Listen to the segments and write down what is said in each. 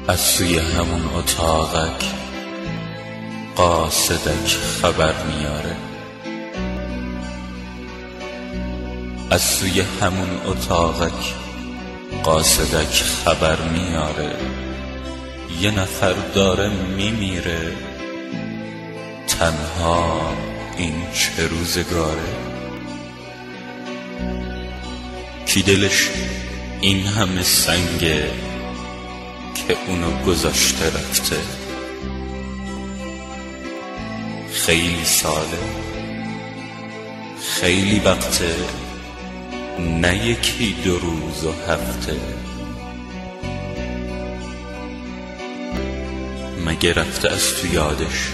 از سوی همون اتاقک قاصدک خبر میاره، از سوی همون اتاقک قاصدک خبر میاره. یه نفر داره میمیره، تنها این چه روزگاره. کی دلش این همه سنگه که اونو گذاشته رفته؟ خیلی ساله، خیلی وقته، نه یکی 2 روز و هفته. مگه رفته از تو یادش؟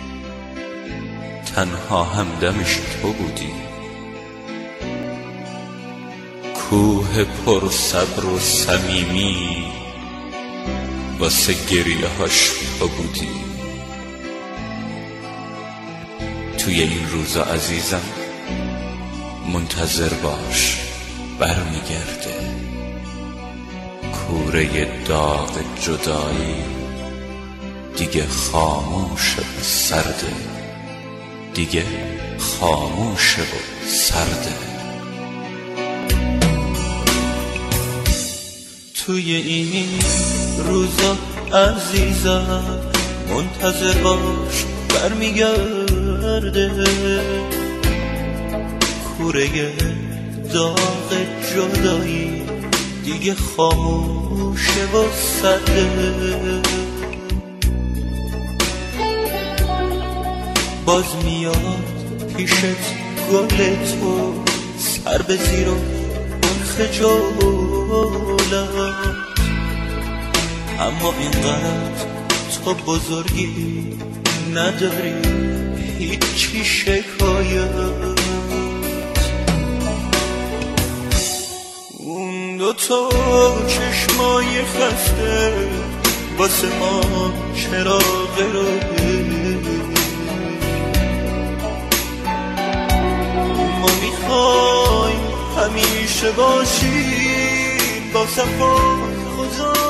تنها همدمش تو بودی. کوه پر صبر و صمیمی واسه گریه هاش تو بودی. توی این روزا عزیزم منتظر باش، برمیگرده. کوره داغ جدایی دیگه خاموشه و سرده، دیگه خاموشه و سرده. توی این روزا عزیزم منتظر باش، برمیگرده. کوره داغ جدایی دیگه خاموشه و سرده. باز میاد پیشت گل تو، سر به زیر و اون خجالت. اما اینقدر تو بزرگی نداری، هیچی شکایت. اون 2 تا چشمای خسته واسه ما چراغ راهه. ما میخوایم همیشه باشیم با صفای خدا.